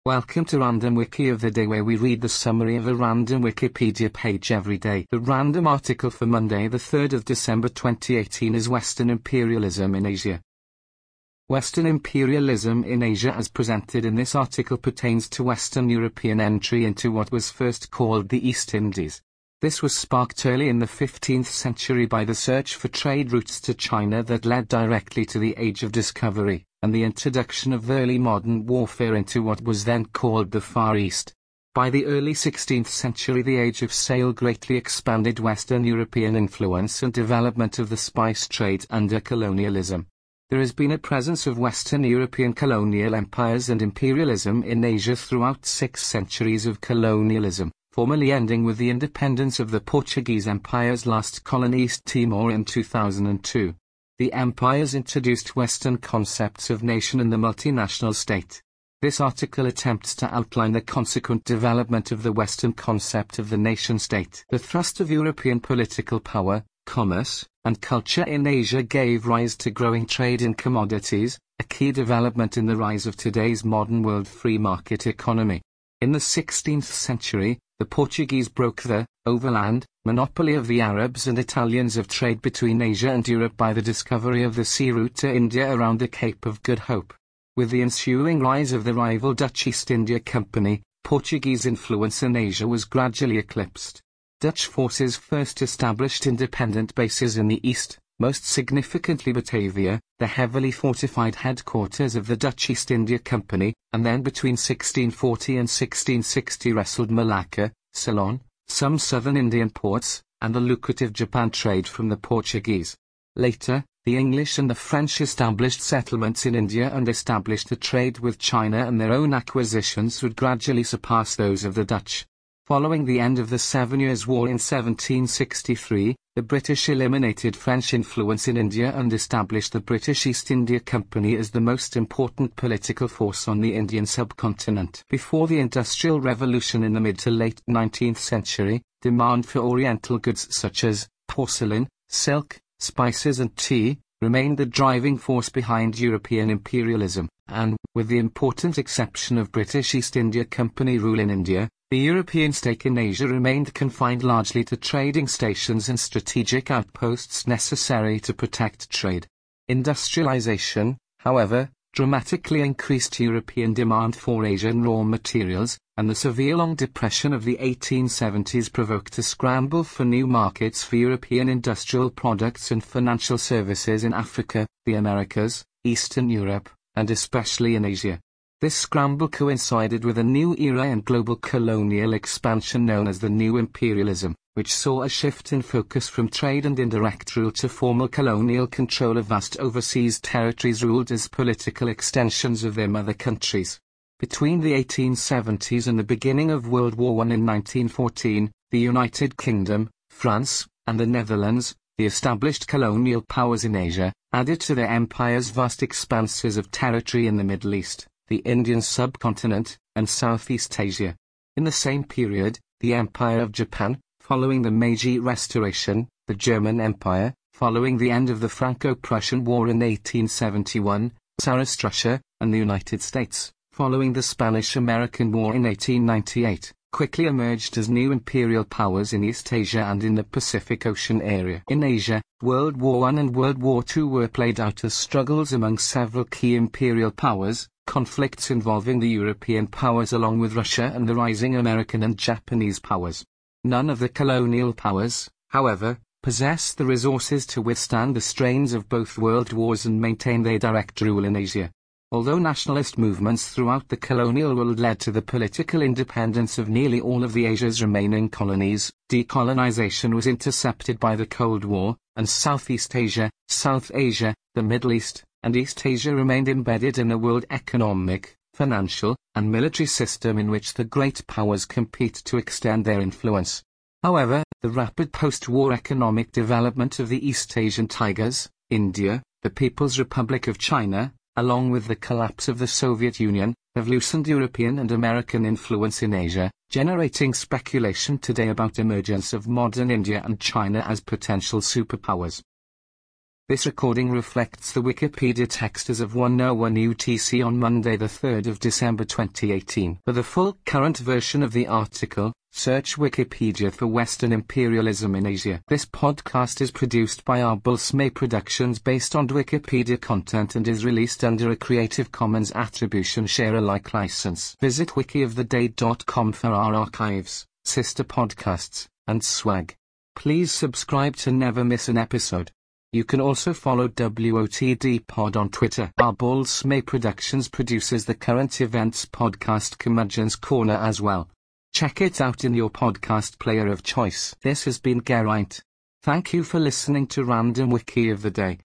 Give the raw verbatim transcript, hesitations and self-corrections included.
Welcome to Random Wiki of the Day, where we read the summary of a random Wikipedia page every day. The random article for Monday, the third of December twenty eighteen is Western Imperialism in Asia. Western imperialism in Asia as presented in this article pertains to Western European entry into what was first called the East Indies. This was sparked early in the fifteenth century by the search for trade routes to China that led directly to the Age of Discovery, and the introduction of early modern warfare into what was then called the Far East. By the early sixteenth century, the Age of Sail greatly expanded Western European influence and development of the spice trade under colonialism. There has been a presence of Western European colonial empires and imperialism in Asia throughout six centuries of colonialism, formally ending with the independence of the Portuguese Empire's last colony East Timor in two thousand two. The empires introduced Western concepts of nation and the multinational state. This article attempts to outline the consequent development of the Western concept of the nation-state. The thrust of European political power, commerce, and culture in Asia gave rise to growing trade in commodities, a key development in the rise of today's modern world free market economy. In the sixteenth century, the Portuguese broke the overland monopoly of the Arabs and Italians of trade between Asia and Europe by the discovery of the sea route to India around the Cape of Good Hope. With the ensuing rise of the rival Dutch East India Company, Portuguese influence in Asia was gradually eclipsed. Dutch forces first established independent bases in the east, most significantly Batavia, the heavily fortified headquarters of the Dutch East India Company, and then between sixteen forty and sixteen sixty wrestled Malacca, Ceylon, some southern Indian ports, and the lucrative Japan trade from the Portuguese. Later, the English and the French established settlements in India and established a trade with China, and their own acquisitions would gradually surpass those of the Dutch. Following the end of the Seven Years' War in seventeen sixty-three, the British eliminated French influence in India and established the British East India Company as the most important political force on the Indian subcontinent. Before the Industrial Revolution in the mid to late nineteenth century, demand for Oriental goods such as porcelain, silk, spices and tea remained the driving force behind European imperialism, and, with the important exception of British East India Company rule in India, the European stake in Asia remained confined largely to trading stations and strategic outposts necessary to protect trade. Industrialization, however, dramatically increased European demand for Asian raw materials, and the severe long depression of the eighteen seventies provoked a scramble for new markets for European industrial products and financial services in Africa, the Americas, Eastern Europe, and especially in Asia. This scramble coincided with a new era in global colonial expansion known as the New Imperialism, which saw a shift in focus from trade and indirect rule to formal colonial control of vast overseas territories ruled as political extensions of their mother countries. Between the eighteen seventies and the beginning of World War One in nineteen fourteen, the United Kingdom, France, and the Netherlands, the established colonial powers in Asia, added to their empires vast expanses of territory in the Middle East, the Indian subcontinent, and Southeast Asia. In the same period, the Empire of Japan, following the Meiji Restoration, the German Empire, following the end of the Franco-Prussian War in eighteen seventy-one, Tsarist Russia, and the United States, following the Spanish-American War in eighteen ninety-eight, quickly emerged as new imperial powers in East Asia and in the Pacific Ocean area. In Asia, World War One and World War Two were played out as struggles among several key imperial powers, conflicts involving the European powers along with Russia and the rising American and Japanese powers. None of the colonial powers, however, possessed the resources to withstand the strains of both world wars and maintain their direct rule in Asia. Although nationalist movements throughout the colonial world led to the political independence of nearly all of the Asia's remaining colonies, decolonization was intercepted by the Cold War, and Southeast Asia, South Asia, the Middle East, and East Asia remained embedded in a world economic, financial, and military system in which the great powers compete to extend their influence. However, the rapid post-war economic development of the East Asian tigers, India, the People's Republic of China, along with the collapse of the Soviet Union, have loosened European and American influence in Asia, generating speculation today about emergence of modern India and China as potential superpowers. This recording reflects the Wikipedia text as of one oh one U T C on Monday the third of December twenty eighteen. For the full current version of the article, search Wikipedia for Western imperialism in Asia. This podcast is produced by Arbulsmay Productions based on Wikipedia content and is released under a Creative Commons Attribution Share Alike license. Visit wiki of the day dot com for our archives, sister podcasts, and swag. Please subscribe to never miss an episode. You can also follow W O T D Pod on Twitter. Arbulsmay Productions produces the current events podcast Curmudgeon's Corner as well. Check it out in your podcast player of choice. This has been Geraint. Thank you for listening to Random Wiki of the Day.